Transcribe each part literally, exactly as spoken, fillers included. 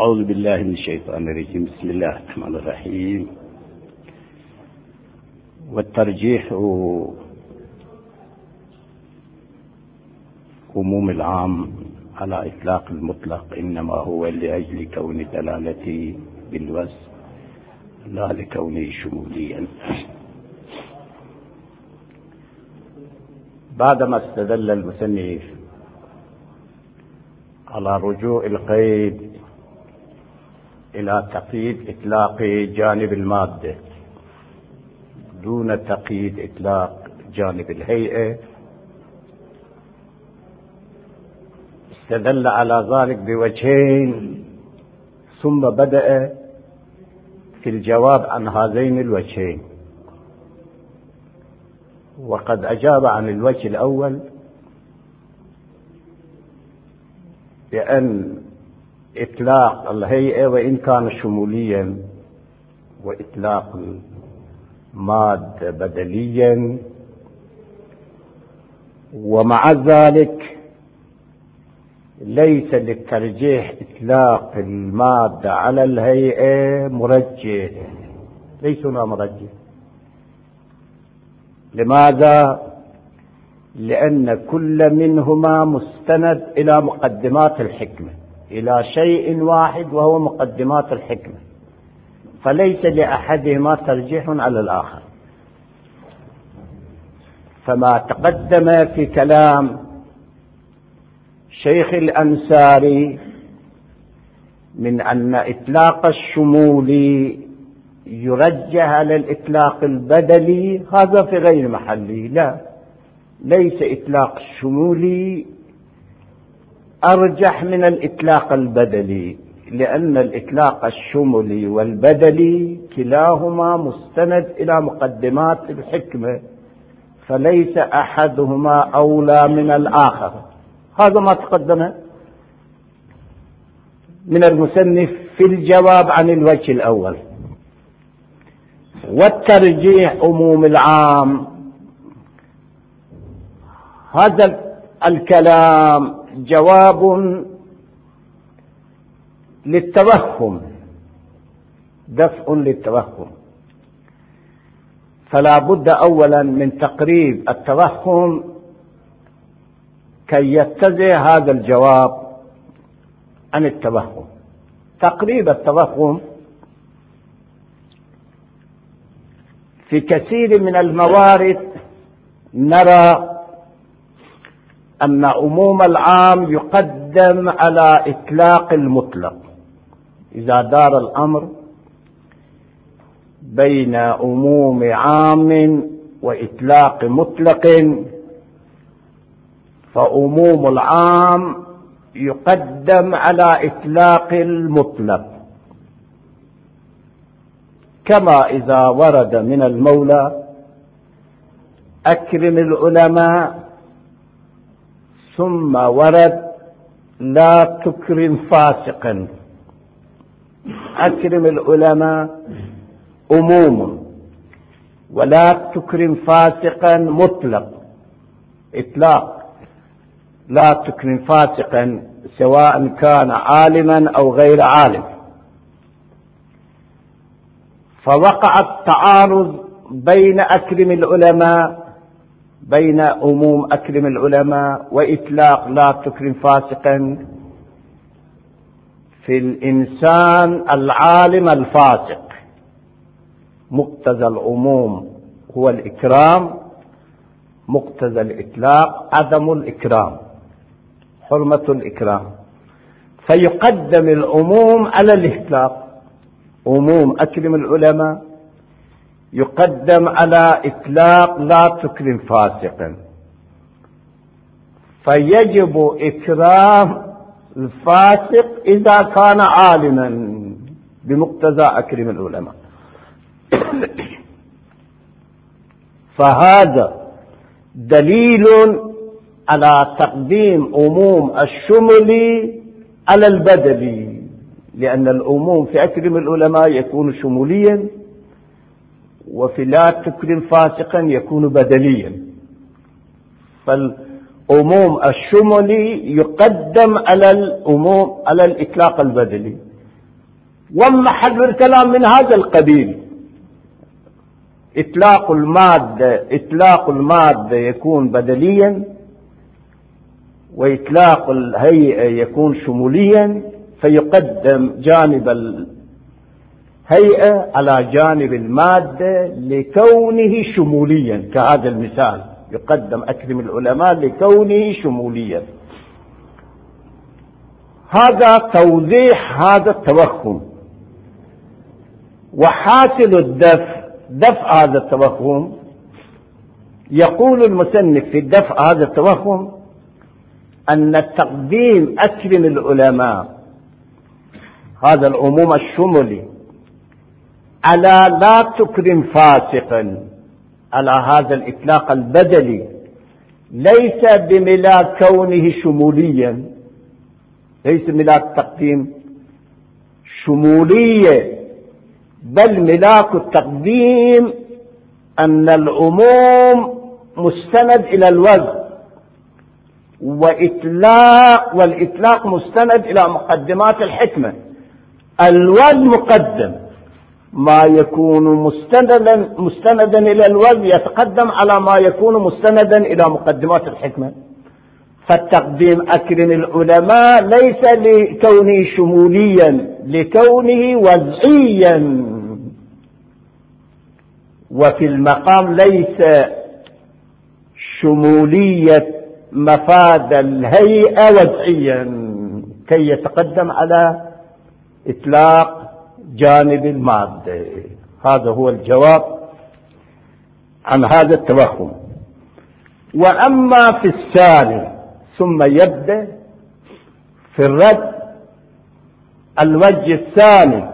أعوذ بالله من الشيطان الرجيم. بسم الله الرحمن الرحيم. والترجيح عموم العام على إطلاق المطلق إنما هو لأجل كون دلالته بالوصف لا لكونه شموليا. بعدما استدل المصنف على رجوع القيد إلى تقييد إطلاق جانب المادة دون تقييد إطلاق جانب الهيئة، استدل على ذلك بوجهين، ثم بدأ في الجواب عن هذين الوجهين. وقد أجاب عن الوجه الأول بأن إطلاق الهيئة وإن كان شموليا وإطلاق المادة بدليا، ومع ذلك ليس للترجيح إطلاق المادة على الهيئة مرجح، ليس هنا مرجح. لماذا؟ لأن كل منهما مستند إلى مقدمات الحكمة، إلى شيء واحد وهو مقدمات الحكمة، فليس لأحدهما ترجيح على الآخر. فما تقدم في كلام شيخ الأنصاري من أن إطلاق الشمولي يرجح على الإطلاق البدلي، هذا في غير محله. لا، ليس إطلاق الشمولي أرجح من الإطلاق البدلي، لأن الإطلاق الشمولي والبدلي كلاهما مستند إلى مقدمات الحكمة، فليس أحدهما أولى من الآخر. هذا ما تقدم من المصنف في الجواب عن الوجه الأول. والترجيح عموم العام، هذا الكلام جواب للتوهم، دفع للتوهم، فلا بد أولا من تقريب التوهم كي يتزع هذا الجواب عن التوهم. تقريب التوهم في كثير من الموارد نرى أن عموم العام يقدم على إطلاق المطلق. إذا دار الأمر بين عموم عام وإطلاق مطلق، فعموم العام يقدم على إطلاق المطلق، كما إذا ورد من المولى أكرم العلماء، ثم ورد لا تكرم فاسقا. أكرم العلماء عموم، ولا تكرم فاسقا مطلق، إطلاق. لا تكرم فاسقا سواء كان عالما أو غير عالم. فوقع التعارض بين أكرم العلماء، بين عموم أكرم العلماء وإطلاق لا تكرم فاسقا في الإنسان العالم الفاسق. مقتضى العموم هو الإكرام، مقتضى الإطلاق عدم الإكرام، حرمة الإكرام، فيقدم العموم على الإطلاق. عموم أكرم العلماء يقدم على إطلاق لا تكرم فاسقا، فيجب إكرام الفاسق إذا كان عالما بمقتضى أكرم العلماء. فهذا دليل على تقديم عموم الشمولي على البدلي، لأن العموم في أكرم العلماء يكون شموليا، وفي لا تكرم فاسقا يكون بدليا. فالعموم الشمولي يقدم على العموم على الإطلاق البدلي، ومحل الكلام من هذا القبيل. إطلاق المادة إطلاق المادة يكون بدليا، وإطلاق الهيئة يكون شموليا، فيقدم جانب الهيئة على جانب المادة لكونه شموليا، كهذا المثال يقدم أكرم العلماء لكونه شموليا. هذا توضيح هذا التوهم. وحاصل الدفع دفع هذا التوهم، يقول المصنف في دفع هذا التوهم أن تقديم أكرم العلماء هذا العموم الشمولي على لا تكرم فاسقا على هذا الإطلاق البدلي ليس بملاك كونه شموليا، ليس ملاك تقديم شمولية، بل ملاك التقديم أن العموم مستند إلى الوزن، وإطلاق والإطلاق مستند إلى مقدمات الحكمة. الوزن مقدم، ما يكون مستندا مستندا إلى الوزن يتقدم على ما يكون مستندا إلى مقدمات الحكمة. فالتقديم أكرم العلماء ليس لكونه شموليا، لكونه وضعيا، وفي المقام ليس شمولية مفاد الهيئة وضعيا كي يتقدم على إطلاق جانب المادة. هذا هو الجواب عن هذا التوهم. وأما في الثاني ثم يبدأ في الرد الوجه الثاني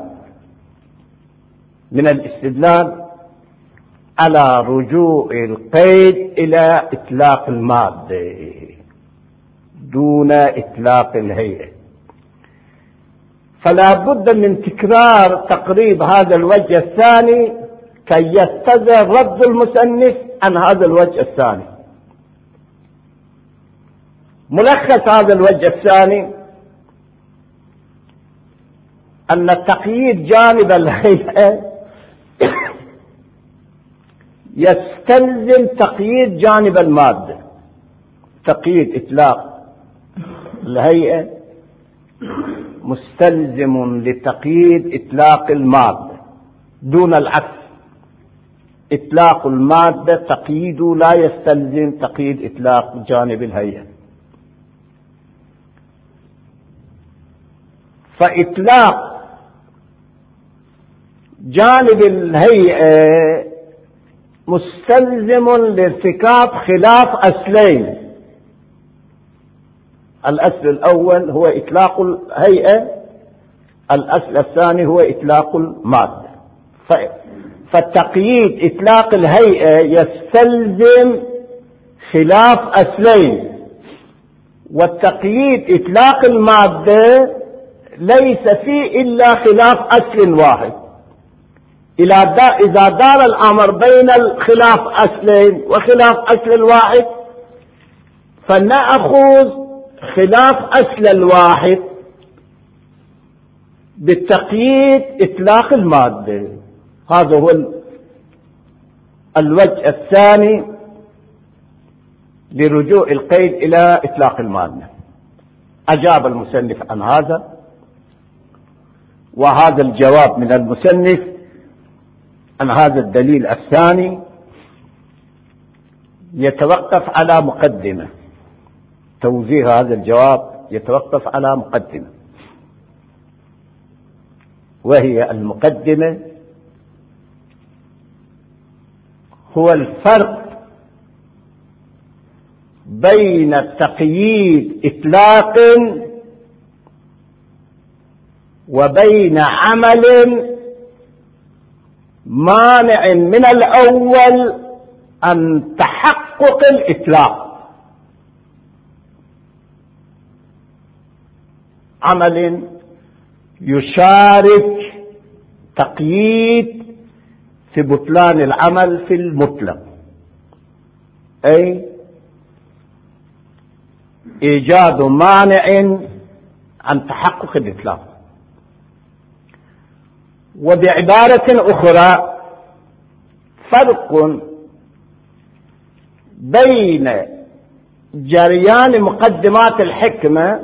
من الاستدلال على رجوع القيد إلى إطلاق المادة دون إطلاق الهيئة. فلا بد من تكرار تقريب هذا الوجه الثاني كي يستدر رد المصنف عن هذا الوجه الثاني. ملخص هذا الوجه الثاني أن تقييد جانب الهيئة يستلزم تقييد جانب المادة. تقييد إطلاق الهيئة مستلزم لتقييد إطلاق المادة دون العكس. إطلاق المادة تقييده لا يستلزم تقييد إطلاق جانب الهيئة. فإطلاق جانب الهيئة مستلزم لارتكاب خلاف أصلين. الأصل الأول هو إطلاق الهيئة، الأصل الثاني هو إطلاق المادة. فالتقييد إطلاق الهيئة يستلزم خلاف أصلين، والتقييد إطلاق المادة ليس فيه إلا خلاف أصل واحد. إذا دار الأمر بين الخلاف أصلين وخلاف أصل الواحد فنأخذ خلاف أصل الواحد بالتقييد إطلاق المادة. هذا هو الوجه الثاني لرجوع القيد إلى إطلاق المادة. أجاب المصنف عن هذا، وهذا الجواب من المصنف عن هذا الدليل الثاني يتوقف على مقدمة. توجيه هذا الجواب يتوقف على مقدمة، وهي المقدمة هو الفرق بين تقييد إطلاق وبين عمل مانع من الأول عن تحقق الإطلاق. عمل يشارك تقييد في بطلان العمل في المطلق، أي إيجاد مانع عن تحقق الإطلاق. وبعبارة أخرى فرق بين جريان مقدمات الحكمة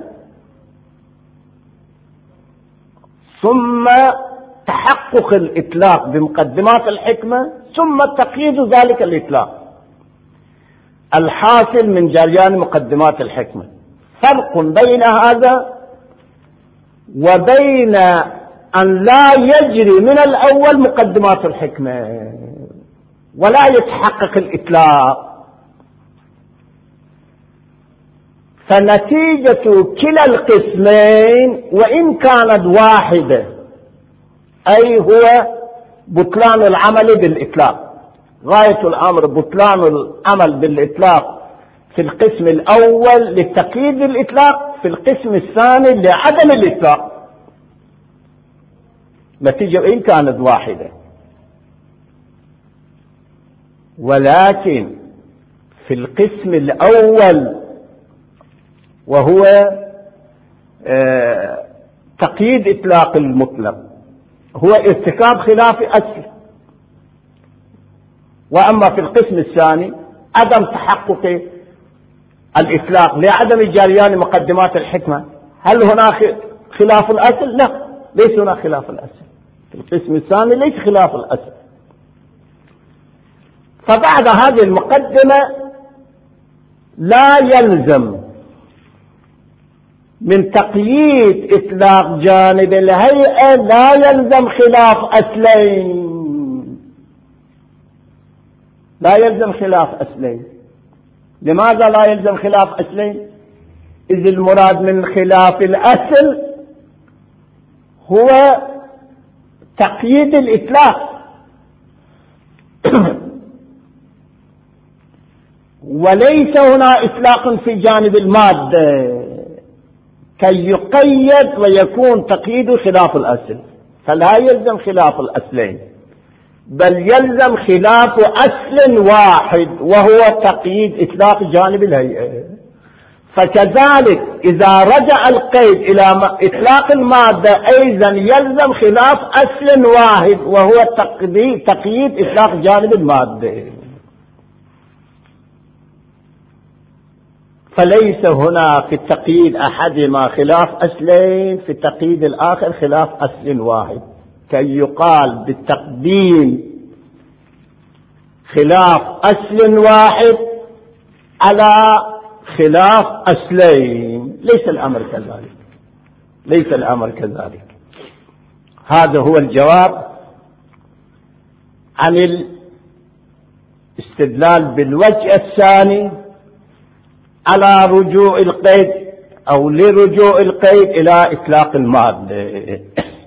ثم تحقق الإطلاق بمقدمات الحكمة ثم تقييد ذلك الإطلاق الحاصل من جريان مقدمات الحكمة. فرق بين هذا وبين أن لا يجري من الأول مقدمات الحكمة ولا يتحقق الإطلاق. فنتيجة كلا القسمين وإن كانت واحدة أي هو بطلان العمل بالإطلاق، غاية الأمر بطلان العمل بالإطلاق في القسم الأول لتقييد الإطلاق، في القسم الثاني لعدم الإطلاق، نتيجة وإن كانت واحدة. ولكن في القسم الأول وهو آه تقييد إطلاق المطلق هو ارتكاب خلاف أصل، وأما في القسم الثاني عدم تحقق الإطلاق لعدم جريان مقدمات الحكمة. هل هناك خلاف الأصل؟ لا، ليس هناك خلاف الأصل. في القسم الثاني ليس خلاف الأصل. فبعد هذه المقدمة لا يلزم من تقييد إطلاق جانب الهيئة لا يلزم خلاف أصلين، لا يلزم خلاف أصلين. لماذا لا يلزم خلاف أصلين؟ إذ المراد من خلاف الأصل هو تقييد الإطلاق وليس هنا إطلاق في جانب المادة كي يقيد ويكون تقييد خلاف الأصل، فلا يلزم خلاف الأصلين بل يلزم خلاف أصل واحد وهو تقييد إطلاق جانب الهيئة. فكذلك إذا رجع القيد إلى إطلاق المادة أيضا يلزم خلاف أصل واحد وهو تقييد إطلاق جانب المادة. فليس هنا في التقييد أحدهما خلاف أصلين، في التقييد الآخر خلاف أصل واحد، كي يقال بالتقديم خلاف أصل واحد على خلاف أصلين. ليس الأمر كذلك، ليس الأمر كذلك. هذا هو الجواب عن الاستدلال بالوجه الثاني على رجوع القيد أو لرجوع القيد إلى إطلاق المادة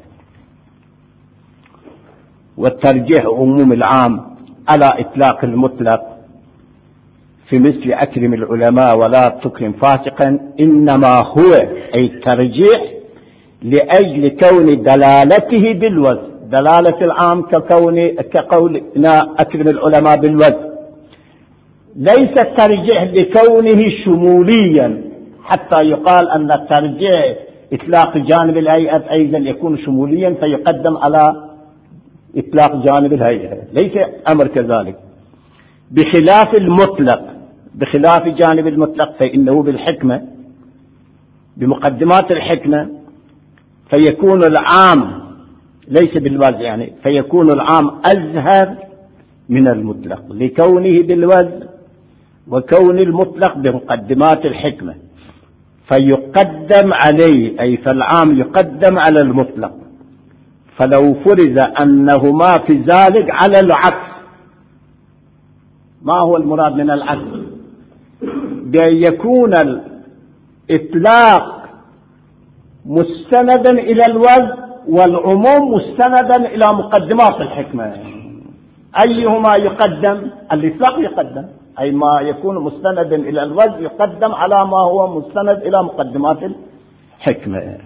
والترجيح عموم العام على إطلاق المطلق في مثل أكرم العلماء ولا تكرم فاسقا، إنما هو أي الترجيح لأجل كون دلالته بالوزن، دلالة العام ككون كقولنا أكرم العلماء بالوزن، ليس الترجيح لكونه شموليا حتى يقال أن الترجيح إطلاق جانب الهيئة أيضا يكون شموليا فيقدم على إطلاق جانب الهيئة، ليس أمر كذلك. بخلاف المطلق، بخلاف جانب المطلق فإنه بالحكمة بمقدمات الحكمة فيكون العام ليس بالوزن، يعني فيكون العام أزهر من المطلق لكونه بالوزن وكون المطلق بمقدمات الحكمة، فيقدم عليه أي فالعام يقدم على المطلق. فلو فرض أنهما في ذلك على العكس، ما هو المراد من العكس؟ بأن يكون الإطلاق مستندا إلى الوزن والعموم مستندا إلى مقدمات الحكمة. أيهما يقدم؟ الإطلاق يقدم، أي ما يكون مستندا إلى الوزن يقدم على ما هو مستند إلى مقدمات الحكمة.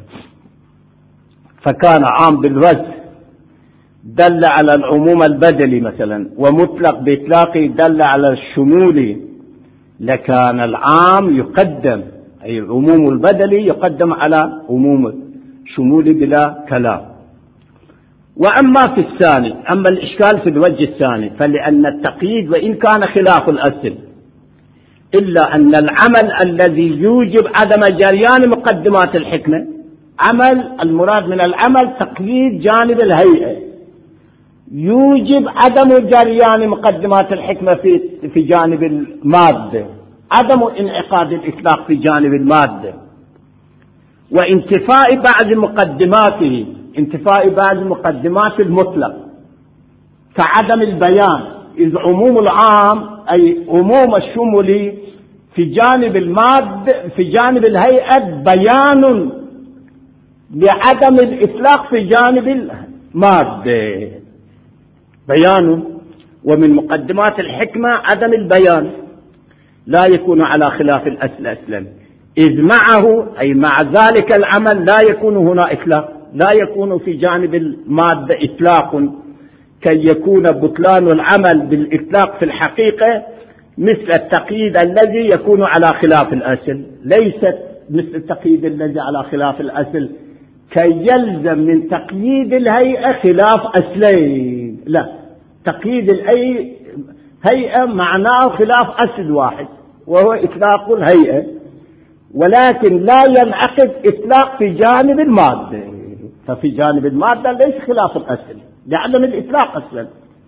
فكان عام بالوزن دل على العموم البدلي مثلا، ومطلق بإطلاقه دل على الشمول، لكان العام يقدم أي العموم البدلي يقدم على عموم الشمول بلا كلام. وأما في الثاني، أما الإشكال في الوجه الثاني، فلأن التقييد وإن كان خلاف الأصل إلا أن العمل الذي يوجب عدم جريان مقدمات الحكمة، عمل المراد من العمل تقييد جانب الهيئة، يوجب عدم جريان مقدمات الحكمة في في جانب المادة، عدم انعقاد الإطلاق في جانب المادة، وانتفاء بعض مقدماته، انتفاء بعض مقدمات المطلق كعدم البيان، إذ عموم العام أي عموم الشمولي في جانب المادة في جانب الهيئة بيان لعدم الإطلاق في جانب المادة، بيان. ومن مقدمات الحكمة عدم البيان، لا يكون على خلاف الأصل أسلم، إذ معه أي مع ذلك العمل لا يكون هنا إطلاق، لا يكون في جانب المادة إطلاق كي يكون بطلان العمل بالإطلاق في الحقيقة مثل التقييد الذي يكون على خلاف الأصل، ليست مثل التقييد الذي على خلاف الأصل كي يلزم من تقييد الهيئة خلاف أصلين، لا، تقييد الأي هيئة معناه خلاف أصل واحد وهو إطلاق الهيئة، ولكن لا ينعقد إطلاق في جانب المادة، ففي جانب المادة ليس خلاف الأصل لعدم الإطلاق أصلا.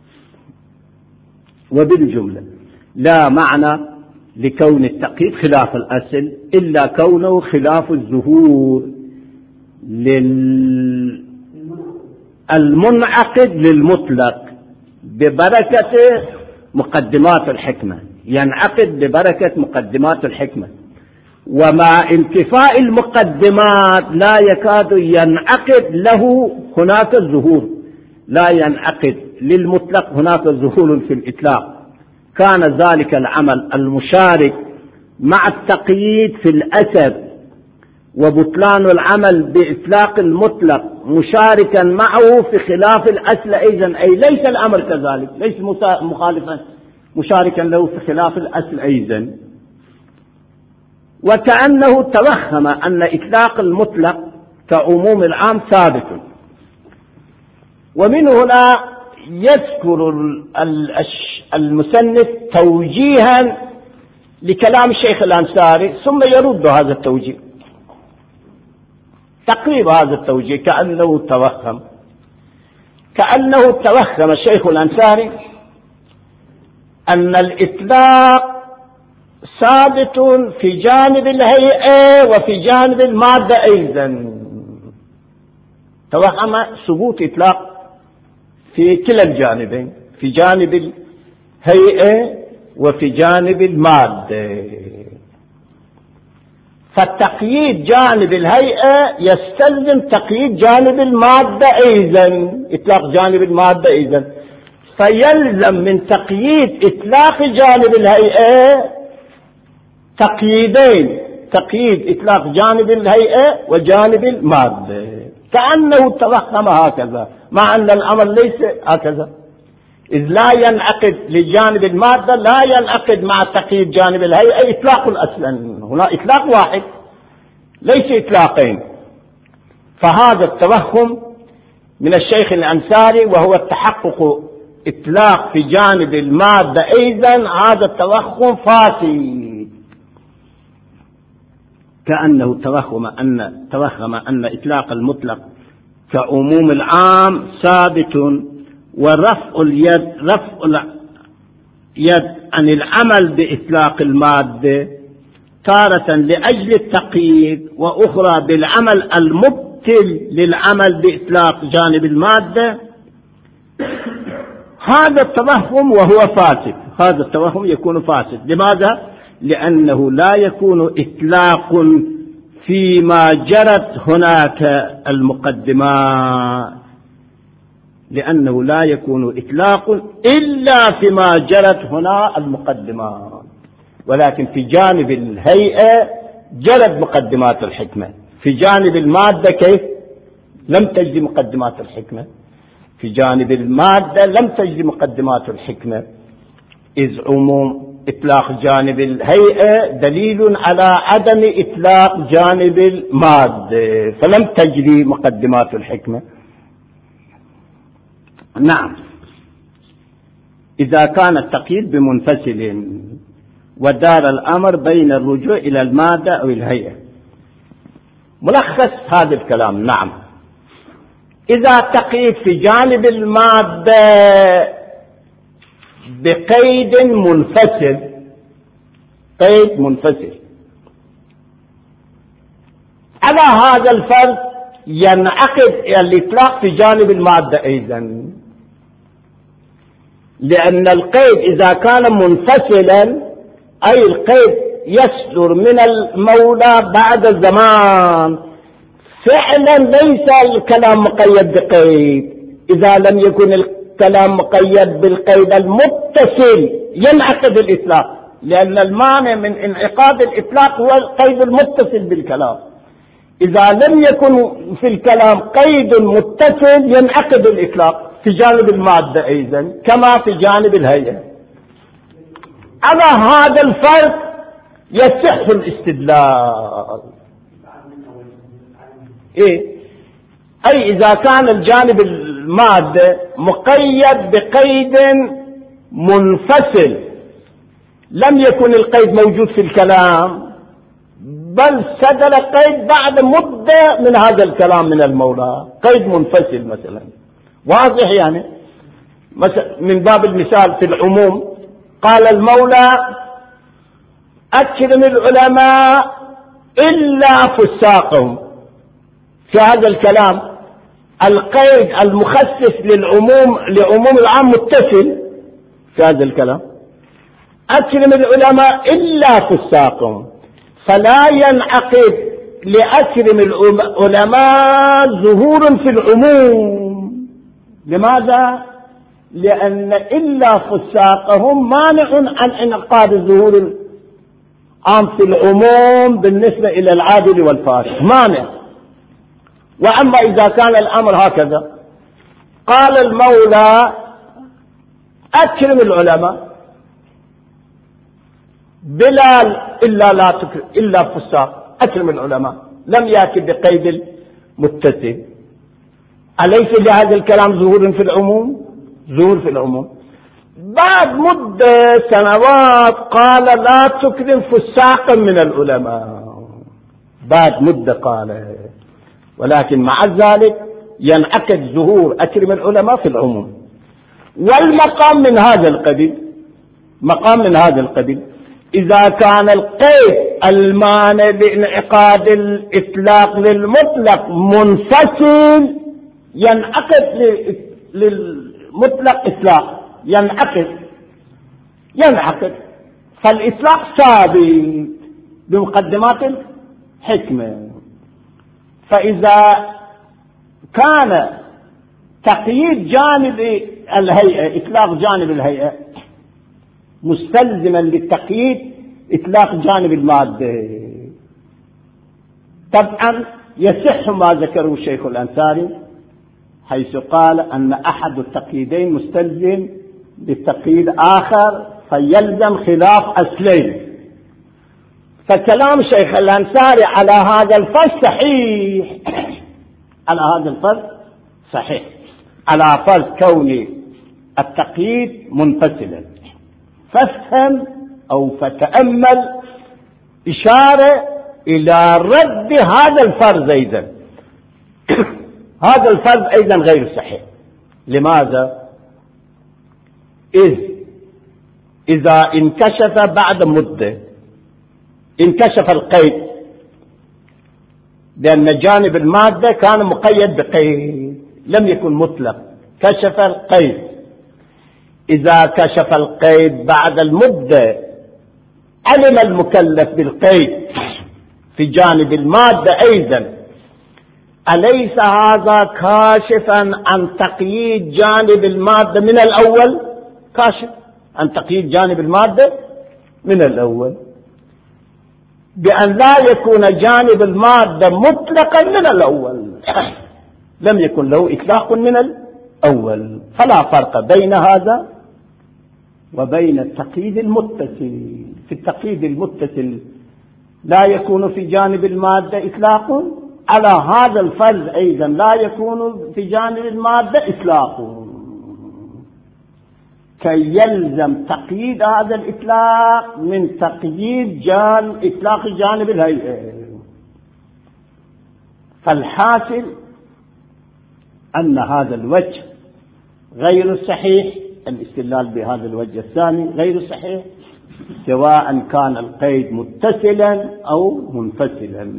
وبالجملة لا معنى لكون التقييد خلاف الأصل إلا كونه خلاف الظهور للمنعقد للمطلق ببركة مقدمات الحكمة، ينعقد ببركة مقدمات الحكمة، ومع انتفاء المقدمات لا يكاد ينعقد له هناك الظهور، لا ينعقد للمطلق هناك ظهور في الإطلاق. كان ذلك العمل المشارك مع التقييد في الأثر وبطلان العمل بإطلاق المطلق مشاركا معه في خلاف الأصل أيضا، أي ليس الأمر كذلك، ليس مخالفا مشاركا له في خلاف الأصل أيضا. وكأنه توهم أن إطلاق المطلق كعموم العام ثابت. ومن هنا يذكر المصنف توجيها لكلام الشيخ الأنصاري ثم يرد هذا التوجيه، تقريب هذا التوجيه كأنه توهم كأنه توهم الشيخ الأنصاري أن الإطلاق ثابت في جانب الهيئة وفي جانب المادة أيضا، توهم ثبوت إطلاق في كلا الجانبين، في جانب الهيئة وفي جانب المادة. فالتقييد جانب الهيئة يستلزم تقييد جانب المادة أيضا، إطلاق جانب المادة أيضا، فيلزم من تقييد إطلاق جانب الهيئة تقييدين، تقييد إطلاق جانب الهيئة وجانب المادة. كأنه توهم هكذا مع أن الأمر ليس هكذا، إذ لا ينعقد لجانب المادة لا ينعقد مع تقييد جانب الهيئة إطلاق الأصل، هنا إطلاق واحد ليس إطلاقين. فهذا التوهم من الشيخ الأنصاري وهو التحقق إطلاق في جانب المادة أيضا، هذا التوهم فاسد. كأنه توهم أن توهم أن إطلاق المطلق كعموم العام ثابت، ورفع اليد رفع اليد عن العمل بإطلاق المادة تارة لأجل التقييد، وأخرى بالعمل المبطل للعمل بإطلاق جانب المادة، هذا التوهم وهو فاسد، هذا التوهم يكون فاسد. لماذا؟ لأنه لا يكون إطلاق فيما جرت هناك المقدمات، لأنه لا يكون إطلاق إلا فيما جرت هنا المقدمات، ولكن في جانب الهيئة جرت مقدمات الحكمة، في جانب المادة كيف؟ لم تجد مقدمات الحكمة، في جانب المادة لم تجد مقدمات الحكمة، إذ عموم إطلاق جانب الهيئة دليل على عدم إطلاق جانب المادة، فلم تجري مقدمات الحكمة. نعم، إذا كان التقييد بمنفصل ودار الأمر بين الرجوع إلى المادة أو الهيئة. ملخص هذا الكلام: نعم، إذا تقييد في جانب المادة بقيد منفصل، قيد منفصل، على هذا الفرض ينعقد الإطلاق في جانب المادة أيضا، لأن القيد إذا كان منفصلا أي القيد يصدر من المولى بعد زمان، فعلا ليس الكلام مقيد بقيد. إذا لم يكن الكلام مقيد بالقيد المتصل ينعقد الإطلاق، لأن المانع من انعقاد الإطلاق هو القيد المتصل بالكلام. إذا لم يكن في الكلام قيد متصل ينعقد الإطلاق في جانب المادة أيضا كما في جانب الهيئة. على هذا الفرق يصح الاستدلال. إيه؟ أي إذا كان الجانب المادة مقيد بقيد منفصل لم يكن القيد موجود في الكلام، بل صدر قيد بعد مدة من هذا الكلام من المولى، قيد منفصل مثلا، واضح يعني. مثلا من باب المثال في العموم قال المولى: أكرم العلماء إلا فساقهم. في هذا الكلام القيد المخصص للعموم لعموم العام متصل في هذا الكلام، أكرم العلماء إلا فساقهم، فلا ينعقد لأكرم العلماء ظهور في العموم. لماذا؟ لأن إلا فساقهم مانع عن انعقاد ظهور العام في العموم بالنسبة إلى العادل والفاسق، مانع. وأما إذا كان الأمر هكذا، قال المولى: أكرم العلماء بلال إلا لا تكرم إلا فساق، أكرم العلماء، لم يأتي بقيد المتصل. أليس لهذا الكلام ظهور في العموم؟ ظهور في العموم. بعد مدة سنوات قال: لا تكرم فساقا من العلماء، بعد مدة قال، ولكن مع ذلك ينعقد ظهور أكرم العلماء في العموم. والمقام من هذا القبيل، مقام من هذا القبيل إذا كان القيد المانع لانعقاد الإطلاق للمطلق منفصل ينعقد للمطلق إطلاق، ينعقد ينعقد فالإطلاق ثابت بمقدمات الحكمة. فإذا كان تقييد جانب الهيئة، إطلاق جانب الهيئة مستلزما للتقييد إطلاق جانب المادة، طبعا يصح ما ذكره الشيخ الأنصاري حيث قال أن أحد التقييدين مستلزم للتقييد آخر فيلزم خلاف أصلين. فكلام الشيخ الأنصاري على هذا الفرض صحيح، على هذا الفرض صحيح، على فرض كون التقييد منفصلا. فافهم أو فتأمل إشارة إلى رد هذا الفرض أيضا. هذا الفرض أيضا غير صحيح. لماذا؟ إذ إذا انكشف بعد مدة، انكشف القيد، لأن جانب المادة كان مقيد بقيد لم يكن مطلق، كشف القيد. إذا كشف القيد بعد المدة علم المكلف بالقيد في جانب المادة أيضا، أليس هذا كاشفا عن تقييد جانب المادة من الأول؟ كاشف عن تقييد جانب المادة من الأول بأن لا يكون جانب المادة مطلقا من الأول، لم يكن له إطلاق من الأول. فلا فرق بين هذا وبين التقييد المتصل. في التقييد المتصل لا يكون في جانب المادة إطلاق، على هذا الفرض أيضا لا يكون في جانب المادة إطلاق. كي يلزم تقييد هذا الإطلاق من تقييد جان إطلاق جانب الهيئة. فالحاصل أن هذا الوجه غير صحيح، الاستدلال بهذا الوجه الثاني غير صحيح، سواء كان القيد متصلا أو منفصلا.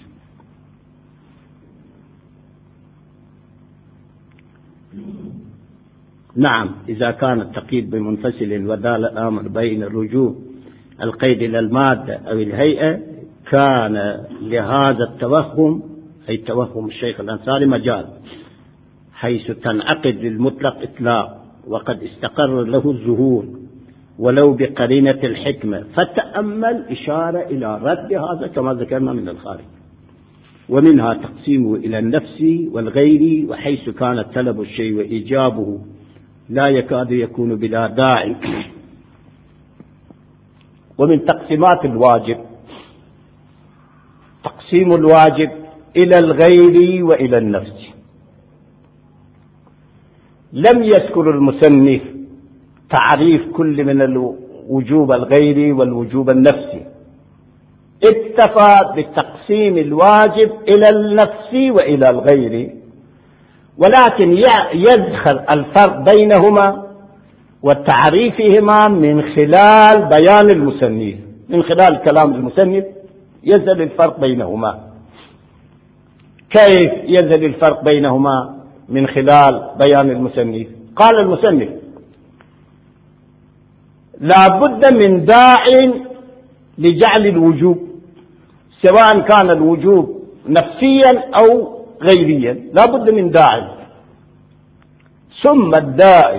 نعم، إذا كان التقييد بمنفصل ودال الأمر بين الرجوع القيد إلى المادة أو الهيئة كان لهذا التوهم، أي توهم الشيخ الأنصاري، مجال، حيث تنعقد للمطلق إطلاق وقد استقر له الظهور ولو بقرينة الحكمة. فتأمل إشارة إلى رد هذا كما ذكرنا من الخارج، ومنها تقسيمه إلى النفس والغير، وحيث كان طلب الشيء وإيجابه لا يكاد يكون بلا داعي. ومن تقسيمات الواجب تقسيم الواجب إلى الغير وإلى النفس. لم يذكر المصنف تعريف كل من الوجوب الغيري والوجوب النفسي، اكتفى بتقسيم الواجب إلى النفس وإلى الغير، ولكن يذكر الفرق بينهما وتعريفهما من خلال بيان المصنف، من خلال كلام المصنف يزل الفرق بينهما. كيف يزل الفرق بينهما من خلال بيان المصنف؟ قال المصنف: لا بد من داع لجعل الوجوب، سواء كان الوجوب نفسيا أو غيريا، لا بد من داعي. ثم الداعي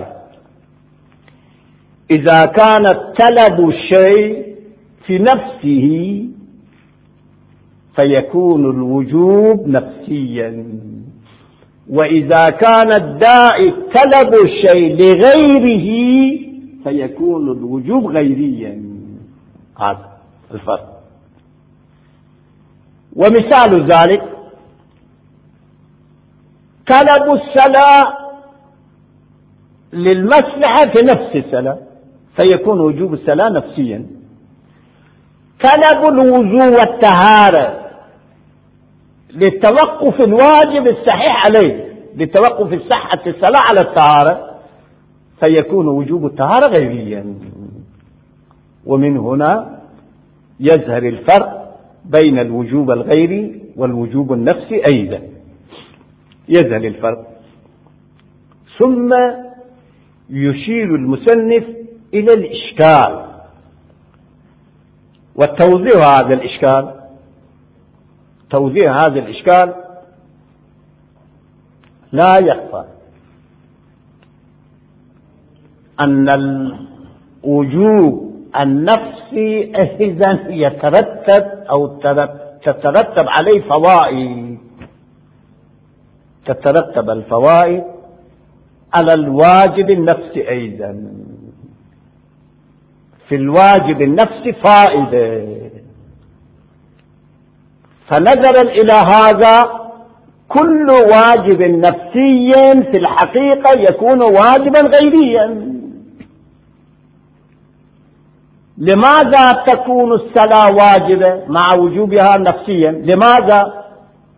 إذا كان طلب الشيء في نفسه فيكون الوجوب نفسيا، وإذا كان الداعي طلب الشيء لغيره فيكون الوجوب غيريا. هذا الفرق. ومثال ذلك طلب الصلاة للمصلحة في نفس الصلاة فيكون وجوب الصلاة نفسيا. طلب الوضوء والطهارة للتوقف الواجب الصحيح عليه، لتوقف صحة الصلاة على الطهارة، فيكون وجوب الطهارة غيريا. ومن هنا يظهر الفرق بين الوجوب الغيري والوجوب النفسي أيضا، يظهر الفرق. ثم يشير المصنف إلى الإشكال وتوضيح هذا الإشكال. توضيح هذا الإشكال لا يخفى أن الوجوب النفسي إذن يترتب أو تترتب عليه فوائد، تترتب الفوائد على الواجب النفسي أيضا. في الواجب النفسي فائدة، فنظرا إلى هذا كل واجب نفسي في الحقيقة يكون واجبا غيريا. لماذا تكون الصلاة واجبة مع وجوبها نفسيا؟ لماذا؟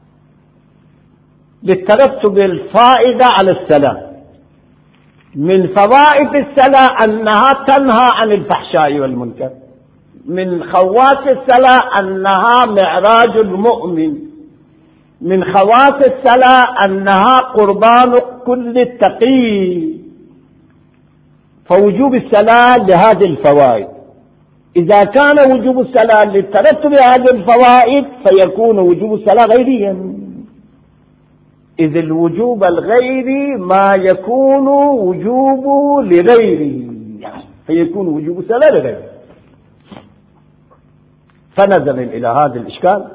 للترتب الفائدة على الصلاة. من فوائد الصلاة أنها تنهى عن الفحشاء والمنكر، من خواص الصلاة أنها معراج المؤمن، من خواص الصلاة أنها قربان كل التقي. فوجوب الصلاة لهذه الفوائد. إذا كان وجوب الصلاة للترتب هذه الفوائد فيكون وجوب الصلاة غيريا، إذ الوجوب الغيري ما يكون وجوبه لغيره، فيكون وجوب الصلاة لغيره. فنظرا إلى هذا الإشكال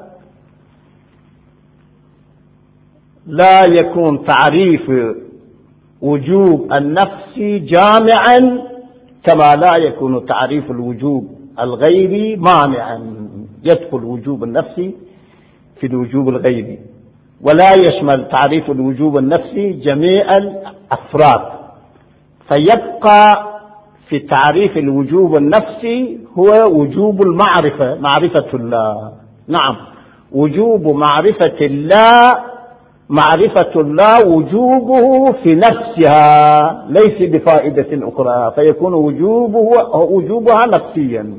لا يكون تعريف وجوب النفس جامعا كما لا يكون تعريف الوجوب الغيري مانعا. يدخل وجوب النفسي في الوجوب الغيري، ولا يشمل تعريف الوجوب النفسي جميع الأفراد، فيبقى في تعريف الوجوب النفسي هو وجوب المعرفة، معرفة الله. نعم، وجوب معرفة الله، معرفة الله وجوبه في نفسها ليس بفائدة أخرى، فيكون وجوبه وجوبها نفسيا.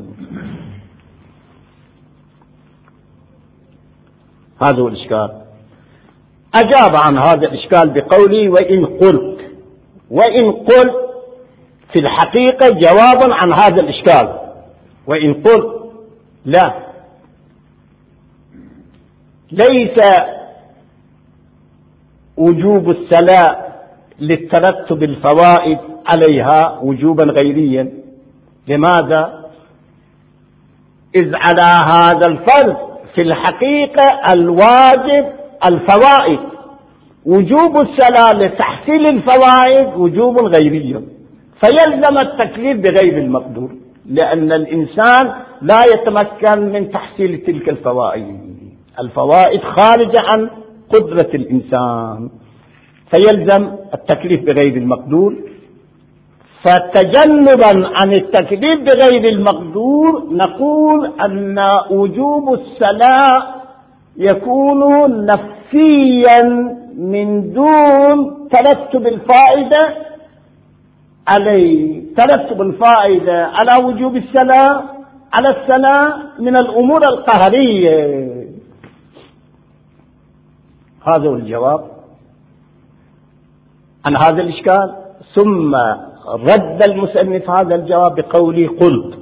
هذا هو الإشكال. أجاب عن هذا الإشكال بقوله وإن قلت، وإن قلت في الحقيقة جوابا عن هذا الإشكال. وإن قلت لا، ليس وجوب الصلاة للترتب الفوائد عليها وجوبا غيريا. لماذا؟ إذ على هذا الفرض في الحقيقة الواجب الفوائد، وجوب الصلاة لتحصيل الفوائد وجوب غيري، فيلزم التكليف بغير المقدور، لأن الإنسان لا يتمكن من تحصيل تلك الفوائد، الفوائد خارجة عن قدرة الإنسان، فيلزم التكليف بغير المقدور. فتجنبا عن التكليف بغير المقدور نقول أن وجوب الصلاة يكون نفسيا من دون ترتب الفائدة عليه. ترتب الفائدة على وجوب الصلاة على الصلاة من الأمور القهرية. هذا هو الجواب عن هذا الإشكال. ثم رد المصنف هذا الجواب بقوله قلت.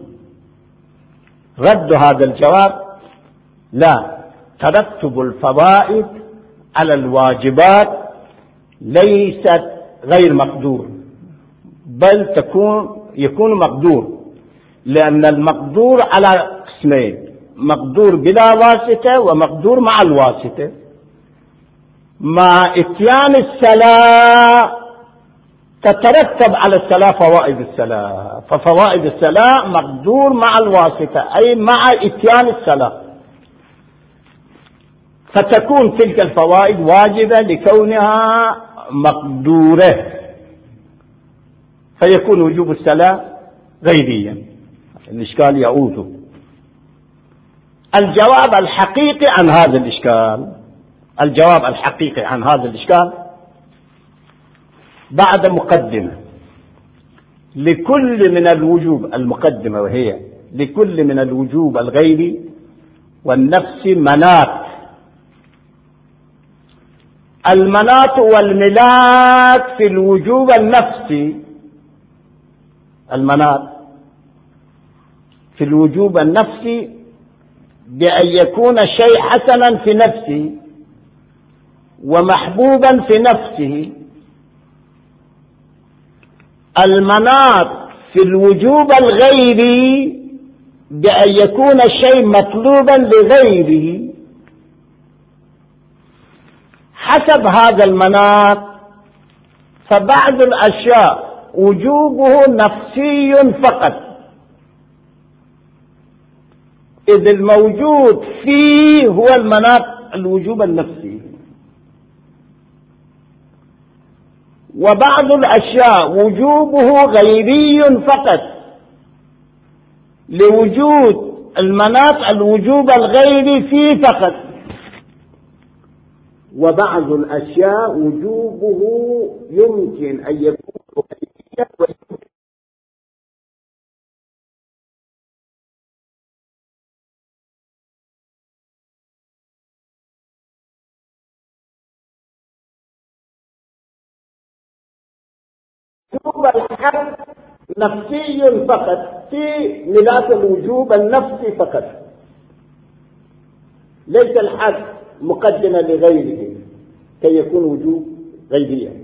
رد هذا الجواب لا، ترتب الفوائد على الواجبات ليست غير مقدور، بل تكون يكون مقدور، لأن المقدور على قسمين: مقدور بلا واسطة ومقدور مع الواسطة. مع إتيان الصلاة تترتب على الصلاة فوائد الصلاة، ففوائد الصلاة مقدور مع الواسطة أي مع إتيان الصلاة، فتكون تلك الفوائد واجبة لكونها مقدورة، فيكون وجوب الصلاة غيريا. الإشكال يعود. الجواب الحقيقي عن هذا الإشكال، الجواب الحقيقي عن هذا الإشكال بعد مقدمة. لكل من الوجوب، المقدمة وهي لكل من الوجوب الغيري والنفس منات. المنات والملاك في الوجوب النفسي، المنات في الوجوب النفسي بأن يكون الشيء حسنا في نفسه ومحبوبا في نفسه. المناط في الوجوب الغيري بأن يكون الشيء مطلوبا لغيره. حسب هذا المناط فبعض الأشياء وجوبه نفسي فقط، إذ الموجود فيه هو المناط الوجوب النفسي، وبعض الأشياء وجوبه غيري فقط لوجود المناط الوجوب الغيري فيه فقط، وبعض الأشياء وجوبه يمكن أن يكون غيريا وجوب الحد نفسي فقط في ملاك الوجوب النفسي فقط، ليس الحد مقدمة لغيره كي يكون وجوب غيريا.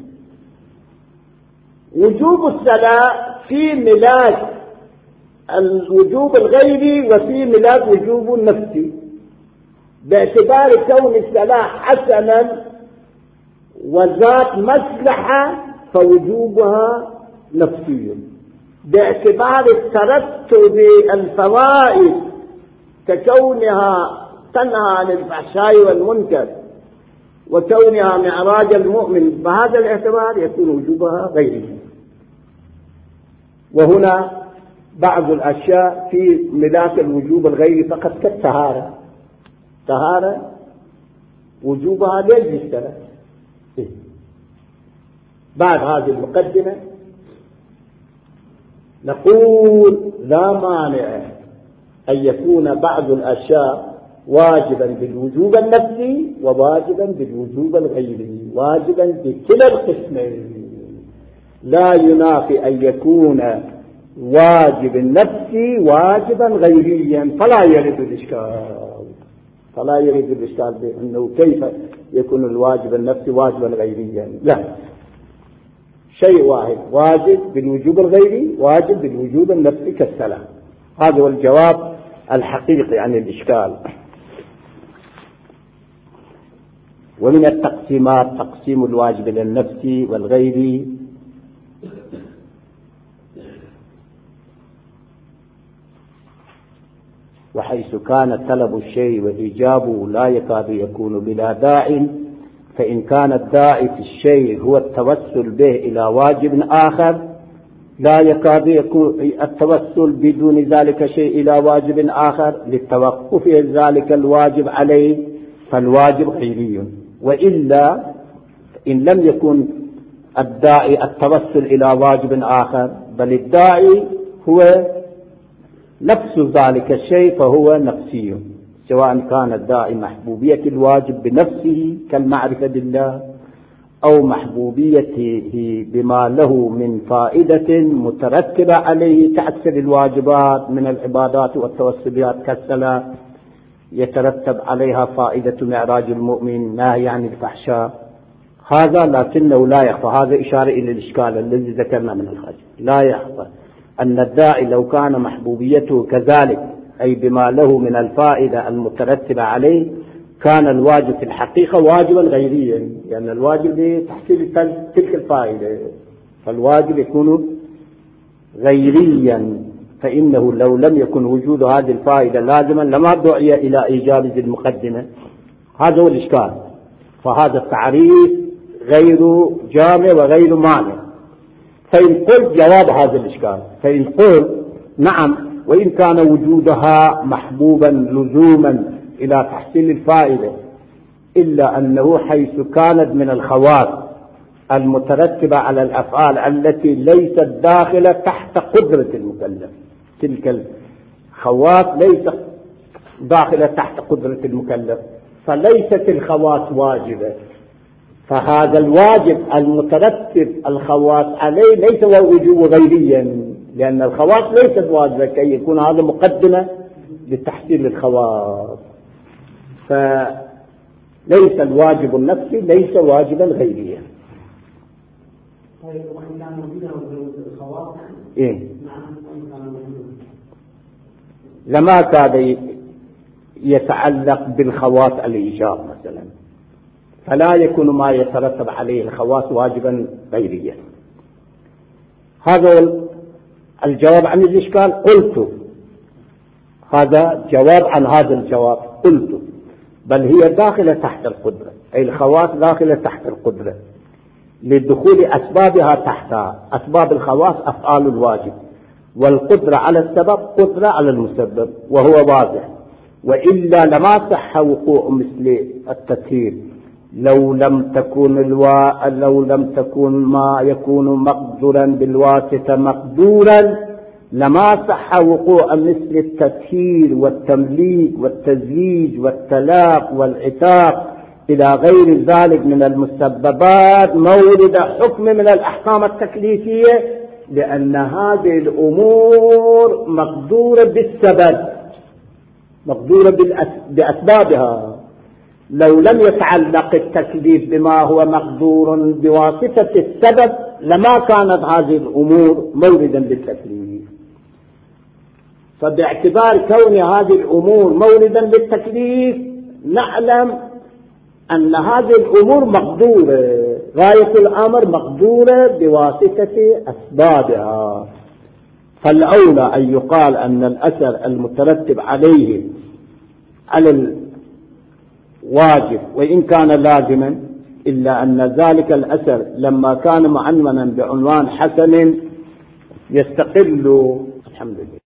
وجوب الصلاة في ملاك الوجوب الغيري وفي ملاك وجوب النفسي، باعتبار كون الصلاة حسنا وذات مصلحة فوجوبها نفسي، باعتبار الترتب الفوائد ككونها تنهى عن الفحشاء والمنكر وكونها معراج المؤمن، بهذا الاعتبار يكون وجوبها غيره. وهنا بعض الأشياء في ملاك الوجوب الغيري فقط كالطهارة، طهارة وجوبها ليش يشترك؟ بعد هذه المقدمة نقول لا مانع أن يكون بعض الأشياء واجبا بالوجوب النفسي وواجبا بالوجوب الغيري، واجبا بكلا القسمين، لا ينافي أن يكون واجب النفسي واجبا غيريا، فلا يرد الإشكال فلا يرد الإشكال بأنه كيف يكون الواجب النفسي واجبا غيريا، لا، شيء واحد، واجب بالوجوب الغيري واجب بالوجوب النفسي كالصلاة. هذا هو الجواب الحقيقي عن الإشكال. ومن التقسيمات تقسيم الواجب للنفسي والغيري. وحيث كان طلب الشيء وإيجابه لا يكاد يكون بلا داع، فإن كان الداعي في الشيء هو التوسل به إلى واجب آخر لا يكاد يكون التوسل بدون ذلك شيء إلى واجب آخر للتوقف ذلك الواجب عليه فالواجب غيري. وإلا إن لم يكن الداعي التوسل إلى واجب آخر بل الداعي هو نفس ذلك الشيء فهو نفسي، سواء كان الداعي محبوبية الواجب بنفسه كالمعرفة بالله أو محبوبيته بما له من فائدة مترتبة عليه كأكثر الواجبات من العبادات والتوسلات كالصلاة يترتب عليها فائدة معراج المؤمن ناهي عن الفحشاء. هذا لكنه لا يخفى، هذا إشارة إلى الإشكال الذي ذكرنا من الخارج. لا يخفى أن الداعي لو كان محبوبيته كذلك أي بما له من الفائدة المترتبة عليه كان الواجب في الحقيقة واجبا غيريا، لأن يعني الواجب لتحصيل تلك الفائدة، فالواجب يكون غيريا، فإنه لو لم يكن وجود هذه الفائدة لازما لما دعي إلى إيجاب ذي المقدمة. هذا هو الإشكال. فهذا التعريف غير جامع وغير مانع. فإن قلت جواب هذا الإشكال، فإن قلت نعم وإن كان وجودها محبوبا لزوما إلى تحصيل الفائدة إلا أنه حيث كانت من الخواص المترتبة على الأفعال التي ليست داخلة تحت قدرة المكلف، تلك الخواص ليست داخلة تحت قدرة المكلف فليست الخواص واجبة، فهذا الواجب المترتب الخواص عليه ليس وجوب غيريا، لأن الخواص ليست واجبة كي يكون هذا مقدمة لتحصيل الخواص. فليس الواجب النفسي ليس واجبا غيريا. طيب وإن كان موجودا الخواص إيه؟ لما كان يتعلق بالخواص الإيجاب مثلا فلا يكون ما يترتب عليه الخواص واجبا غيريا. هذا الجواب عن الإشكال. قلت هذا جواب عن هذا الجواب. قلت بل هي داخلة تحت القدرة، أي الخواص داخلة تحت القدرة لدخول أسبابها تحتها. أسباب الخواص أفعال الواجب، والقدرة على السبب قدرة على المسبب، وهو واضح. وإلا لما صح وقوع مثل التطهير لو لم تكن الوا... لو لم تكن ما يكون مقدورا بالواسطة مقدورا لما صح وقوع مثل التطهير والتمليك والتزييج والتلاق والعتاق إلى غير ذلك من المسببات مورد حكم من الأحكام التكليفية، لأن هذه الأمور مقدورة بالسبب، مقدورة بأسبابها. لو لم يتعلق التكليف بما هو مقدور بواسطة السبب لما كانت هذه الأمور موردا بالتكليف. فباعتبار كون هذه الأمور موردا بالتكليف نعلم أن هذه الأمور مقدورة، غاية الأمر مقدورة بواسطة أسبابها. فالأولى أن يقال أن الأثر المترتب عليه على الواجب وإن كان لازما، إلا أن ذلك الأثر لما كان معنونا بعنوان حسن يستقل. الحمد لله.